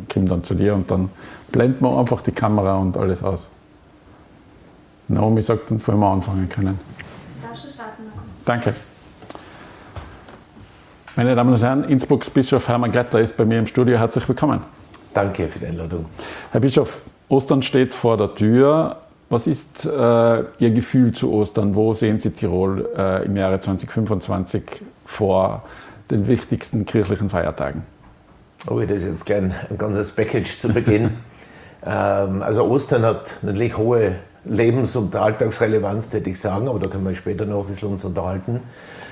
komme dann zu dir und dann blenden wir einfach die Kamera und alles aus. Naomi sagt uns, wann wir anfangen können. Darfst du starten? Danke. Meine Damen und Herren, Innsbrucks Bischof Hermann Glättler ist bei mir im Studio. Herzlich willkommen. Danke für die Einladung. Herr Bischof, Ostern steht vor der Tür. Was ist Ihr Gefühl zu Ostern? Wo sehen Sie Tirol im Jahre 2025 vor den wichtigsten kirchlichen Feiertagen? Oh, das ist jetzt gleich ein ganzes Package zu Beginn. Also Ostern hat natürlich hohe Lebens- und Alltagsrelevanz, würde ich sagen, aber da können wir später noch ein bisschen uns unterhalten.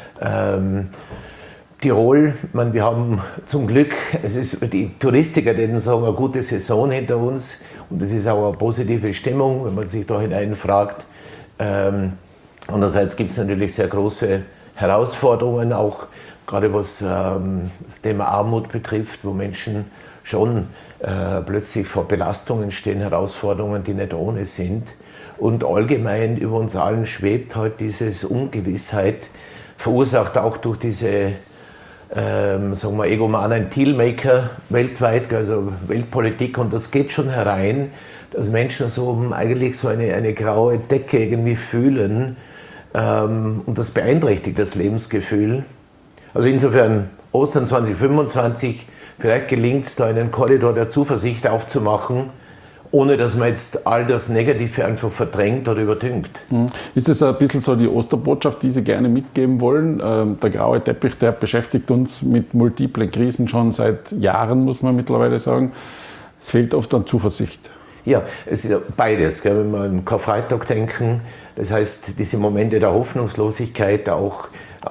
Tirol, ich meine, wir haben zum Glück, es ist die Touristiker, die sagen, eine gute Saison hinter uns und es ist auch eine positive Stimmung, wenn man sich da hineinfragt. Andererseits gibt es natürlich sehr große Herausforderungen, auch gerade was das Thema Armut betrifft, wo Menschen schon plötzlich vor Belastungen stehen, Herausforderungen, die nicht ohne sind. Und allgemein über uns allen schwebt halt diese Ungewissheit, verursacht auch durch diese sagen wir, egomanen Dealmaker weltweit, also Weltpolitik, und das geht schon herein, dass Menschen so eigentlich so eine graue Decke irgendwie fühlen und das beeinträchtigt das Lebensgefühl. Also insofern Ostern 2025, vielleicht gelingt es da einen Korridor der Zuversicht aufzumachen, ohne dass man jetzt all das Negative einfach verdrängt oder überdüngt. Ist das ein bisschen so die Osterbotschaft, die Sie gerne mitgeben wollen? Der graue Teppich, der beschäftigt uns mit multiplen Krisen schon seit Jahren, muss man mittlerweile sagen. Es fehlt oft an Zuversicht. Ja, es ist beides. Gell? Wenn wir an Karfreitag denken, das heißt, diese Momente der Hoffnungslosigkeit, auch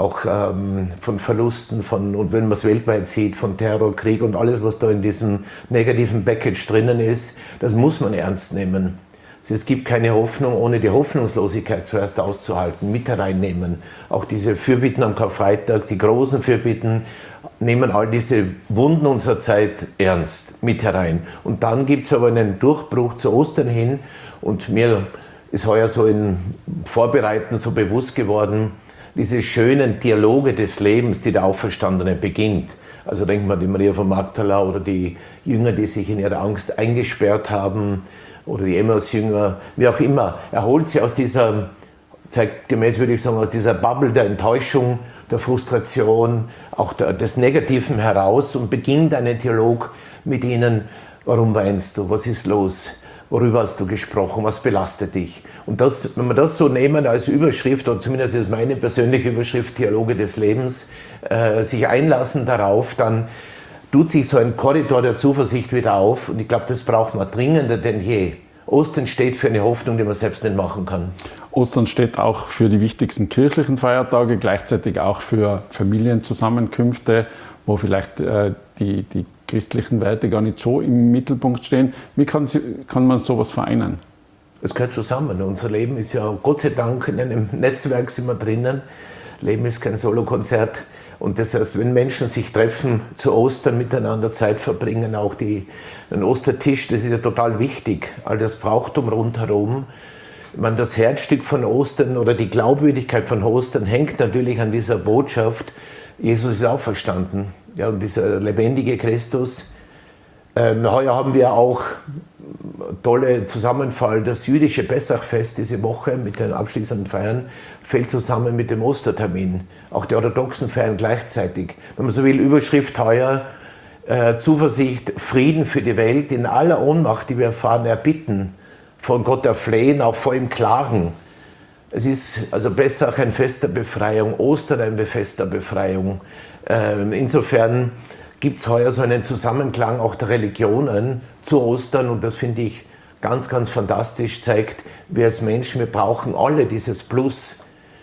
von Verlusten, und wenn man es weltweit sieht, von Terror, Krieg und alles, was da in diesem negativen Package drinnen ist, das muss man ernst nehmen. Also es gibt keine Hoffnung, ohne die Hoffnungslosigkeit zuerst auszuhalten, mit hereinnehmen. Auch diese Fürbitten am Karfreitag, die großen Fürbitten, nehmen all diese Wunden unserer Zeit ernst mit herein. Und dann gibt es aber einen Durchbruch zu Ostern hin, und mir ist heuer so im Vorbereiten so bewusst geworden, diese schönen Dialoge des Lebens, die der Auferstandene beginnt. Also denkt man an die Maria von Magdala oder die Jünger, die sich in ihrer Angst eingesperrt haben, oder die Emmaus-Jünger, wie auch immer. Er holt sie aus dieser, zeitgemäß würde ich sagen, aus dieser Bubble der Enttäuschung, der Frustration, auch des Negativen heraus und beginnt einen Dialog mit ihnen. Warum weinst du? Was ist los? Worüber hast du gesprochen? Was belastet dich? Und das, wenn wir das so nehmen als Überschrift, oder zumindest ist meine persönliche Überschrift, Dialoge des Lebens, sich einlassen darauf, dann tut sich so ein Korridor der Zuversicht wieder auf. Und ich glaube, das braucht man dringender denn je. Ostern steht für eine Hoffnung, die man selbst nicht machen kann. Ostern steht auch für die wichtigsten kirchlichen Feiertage, gleichzeitig auch für Familienzusammenkünfte, wo vielleicht die christlichen Werte gar nicht so im Mittelpunkt stehen. Wie kann man sowas vereinen? Es gehört zusammen. Unser Leben ist ja, Gott sei Dank, in einem Netzwerk sind wir drinnen. Leben ist kein Solokonzert. Und das heißt, wenn Menschen sich treffen, zu Ostern miteinander Zeit verbringen, auch den Ostertisch, das ist ja total wichtig. All das Brauchtum rundherum. Ich meine, das Herzstück von Ostern oder die Glaubwürdigkeit von Ostern hängt natürlich an dieser Botschaft, Jesus ist auferstanden. Ja, und dieser lebendige Christus. Heuer haben wir auch tolle Zusammenfall. Das jüdische Pessachfest diese Woche mit den abschließenden Feiern fällt zusammen mit dem Ostertermin. Auch die orthodoxen Feiern gleichzeitig. Wenn man so will, Überschrift heuer, Zuversicht, Frieden für die Welt, in aller Ohnmacht, die wir erfahren, erbitten, von Gott erflehen, auch vor ihm klagen. Es ist also Pessach ein Fest der Befreiung, Ostern ein Fest der Befreiung. Insofern gibt es heuer so einen Zusammenklang auch der Religionen zu Ostern, und das finde ich ganz, ganz fantastisch, zeigt, wir als Menschen, wir brauchen alle dieses Plus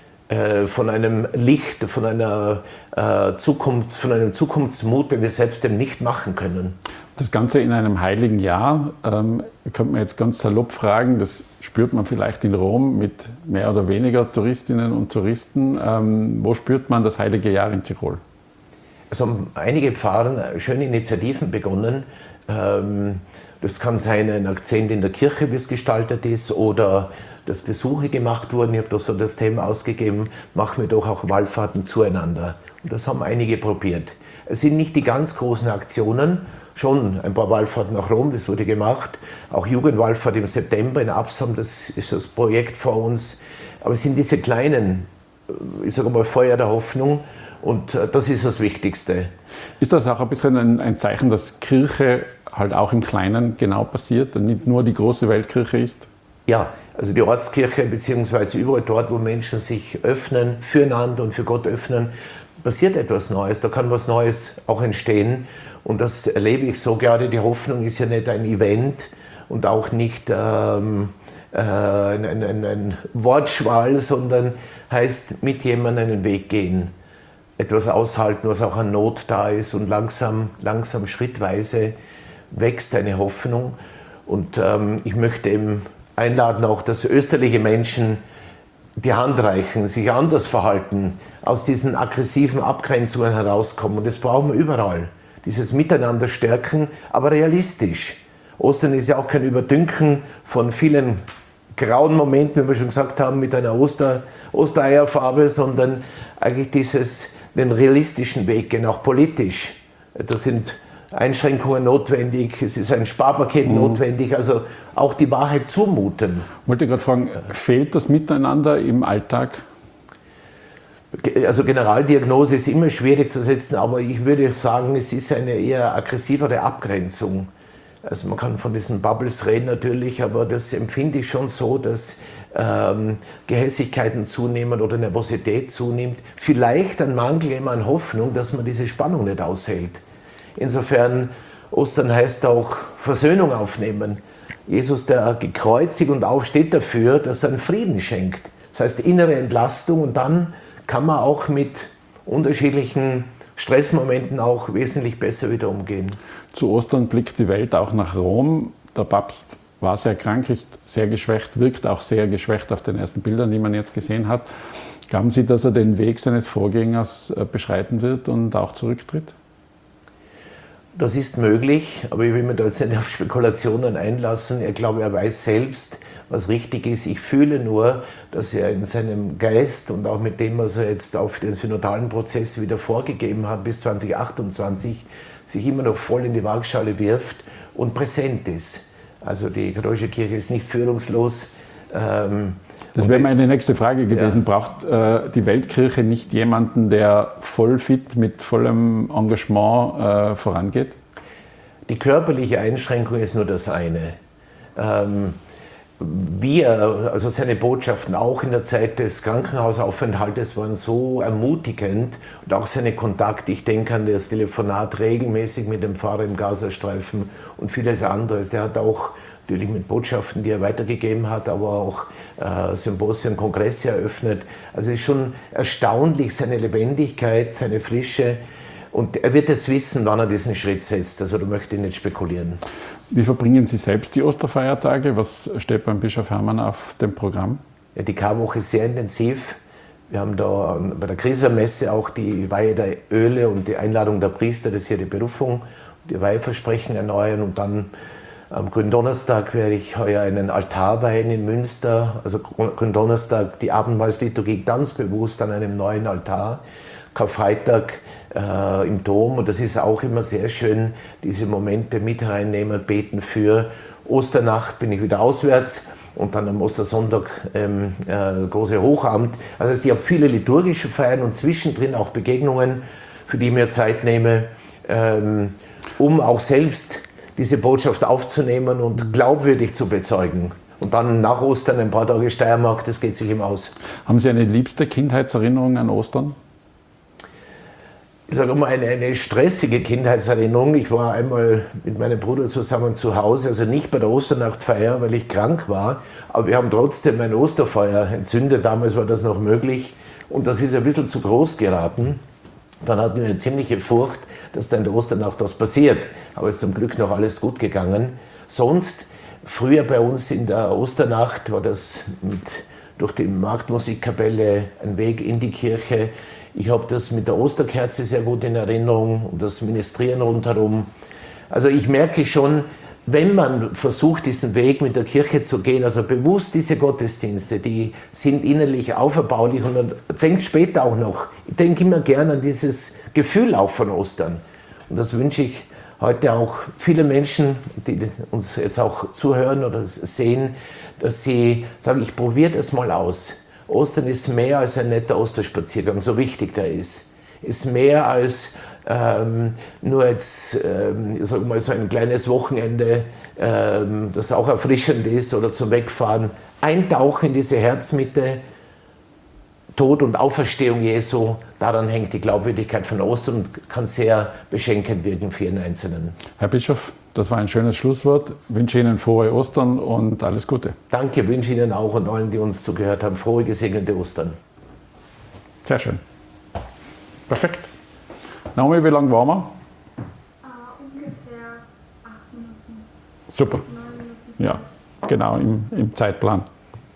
von einem Licht, von einer Zukunft, von einem Zukunftsmut, den wir selbst eben nicht machen können. Das Ganze in einem heiligen Jahr, könnte man jetzt ganz salopp fragen, das spürt man vielleicht in Rom mit mehr oder weniger Touristinnen und Touristen. Wo spürt man das heilige Jahr in Tirol? Es haben einige Pfarrer schöne Initiativen begonnen. Das kann sein, ein Akzent in der Kirche, wie es gestaltet ist, oder dass Besuche gemacht wurden. Ich habe doch so das Thema ausgegeben, machen wir doch auch Wallfahrten zueinander. Und das haben einige probiert. Es sind nicht die ganz großen Aktionen, schon ein paar Wallfahrten nach Rom, das wurde gemacht. Auch Jugendwallfahrt im September in Absam, das ist das Projekt vor uns. Aber es sind diese kleinen, ich sage mal, Feuer der Hoffnung und das ist das Wichtigste. Ist das auch ein bisschen ein Zeichen, dass Kirche halt auch im Kleinen genau passiert und nicht nur die große Weltkirche ist? Ja, also die Ortskirche beziehungsweise überall dort, wo Menschen sich öffnen, füreinander und für Gott öffnen, passiert etwas Neues, da kann was Neues auch entstehen. Und das erlebe ich so, gerade die Hoffnung ist ja nicht ein Event und auch nicht ein Wortschwall, sondern heißt mit jemandem einen Weg gehen, etwas aushalten, was auch an Not da ist und langsam, schrittweise wächst eine Hoffnung. Und ich möchte eben einladen auch, dass österliche Menschen die Hand reichen, sich anders verhalten, aus diesen aggressiven Abgrenzungen herauskommen. Und das brauchen wir überall. Dieses Miteinander stärken, aber realistisch. Ostern ist ja auch kein Überdünken von vielen grauen Momenten, wie wir schon gesagt haben, mit einer Ostereierfarbe, sondern eigentlich den realistischen Weg gehen, auch politisch. Da sind Einschränkungen notwendig, es ist ein Sparpaket notwendig, also auch die Wahrheit zumuten. Ich wollte gerade fragen, fehlt das Miteinander im Alltag? Also Generaldiagnose ist immer schwierig zu setzen, aber ich würde sagen, es ist eine eher aggressivere Abgrenzung. Also man kann von diesen Bubbles reden natürlich, aber das empfinde ich schon so, dass Gehässigkeiten zunehmen oder Nervosität zunimmt. Vielleicht ein Mangel eben an Hoffnung, dass man diese Spannung nicht aushält. Insofern, Ostern heißt auch Versöhnung aufnehmen. Jesus, der gekreuzigt und aufsteht dafür, dass er einen Frieden schenkt. Das heißt innere Entlastung und dann kann man auch mit unterschiedlichen Stressmomenten auch wesentlich besser wieder umgehen. Zu Ostern blickt die Welt auch nach Rom. Der Papst war sehr krank, ist sehr geschwächt, wirkt auch sehr geschwächt auf den ersten Bildern, die man jetzt gesehen hat. Glauben Sie, dass er den Weg seines Vorgängers beschreiten wird und auch zurücktritt? Das ist möglich, aber ich will mir da jetzt nicht auf Spekulationen einlassen. Ich glaube, er weiß selbst, was richtig ist. Ich fühle nur, dass er in seinem Geist und auch mit dem, was er jetzt auf den synodalen Prozess wieder vorgegeben hat bis 2028, sich immer noch voll in die Waagschale wirft und präsent ist. Also die katholische Kirche ist nicht führungslos. Das wäre meine nächste Frage gewesen. Ja. Braucht die Weltkirche nicht jemanden, der voll fit, mit vollem Engagement vorangeht? Die körperliche Einschränkung ist nur das eine. Also seine Botschaften auch in der Zeit des Krankenhausaufenthaltes waren so ermutigend und auch seine Kontakte. Ich denke an das Telefonat regelmäßig mit dem Pfarrer im Gazastreifen und vieles anderes. Der hat auch natürlich mit Botschaften, die er weitergegeben hat, aber auch Symposien, Kongresse eröffnet. Also es ist schon erstaunlich, seine Lebendigkeit, seine Frische. Und er wird es wissen, wann er diesen Schritt setzt. Also da möchte ich nicht spekulieren. Wie verbringen Sie selbst die Osterfeiertage? Was steht beim Bischof Hermann auf dem Programm? Ja, die Karwoche ist sehr intensiv. Wir haben da bei der Chrisermesse auch die Weihe der Öle und die Einladung der Priester, das ist hier die Berufung, die Weiheversprechen erneuern. Und dann am Gründonnerstag werde ich heuer einen Altar weihen in Münster. Also Gründonnerstag die Abendmahlsliturgie ganz bewusst an einem neuen Altar. Karfreitag im Dom, und das ist auch immer sehr schön, diese Momente mit reinnehmen, beten für. Osternacht bin ich wieder auswärts und dann am Ostersonntag große Hochamt. Also ich habe viele liturgische Feiern und zwischendrin auch Begegnungen, für die ich mir Zeit nehme, um auch selbst diese Botschaft aufzunehmen und glaubwürdig zu bezeugen. Und dann nach Ostern ein paar Tage Steiermark, das geht sich ihm aus. Haben Sie eine liebste Kindheitserinnerung an Ostern? Ich sage immer, eine stressige Kindheitserinnerung. Ich war einmal mit meinem Bruder zusammen zu Hause, also nicht bei der Osternachtfeier, weil ich krank war, aber wir haben trotzdem ein Osterfeuer entzündet. Damals war das noch möglich und das ist ein bisschen zu groß geraten. Dann hatten wir eine ziemliche Furcht, dass da in der Osternacht was passiert. Aber es ist zum Glück noch alles gut gegangen. Sonst, früher bei uns in der Osternacht war das durch die Marktmusikkapelle ein Weg in die Kirche. Ich habe das mit der Osterkerze sehr gut in Erinnerung und das Ministrieren rundherum. Also ich merke schon, wenn man versucht, diesen Weg mit der Kirche zu gehen, also bewusst diese Gottesdienste, die sind innerlich auferbaulich und man denkt später auch noch, ich denke immer gern an dieses Gefühl auch von Ostern. Und das wünsche ich heute auch viele Menschen, die uns jetzt auch zuhören oder sehen, dass sie sagen, ich probiere das mal aus. Ostern ist mehr als ein netter Osterspaziergang, so wichtig der ist. Ist mehr als nur jetzt, sagen wir mal, so ein kleines Wochenende, das auch erfrischend ist oder zum Wegfahren. Eintauchen in diese Herzmitte, Tod und Auferstehung Jesu, daran hängt die Glaubwürdigkeit von Ostern und kann sehr beschenkend wirken für jeden Einzelnen. Herr Bischof, das war ein schönes Schlusswort. Ich wünsche Ihnen frohe Ostern und alles Gute. Danke, wünsche Ihnen auch und allen, die uns zugehört haben, frohe, gesegnete Ostern. Sehr schön. Perfekt. Naomi, wie lange waren wir? Ungefähr 8 Minuten. Super. 9 Minuten. Ja, genau, im Zeitplan.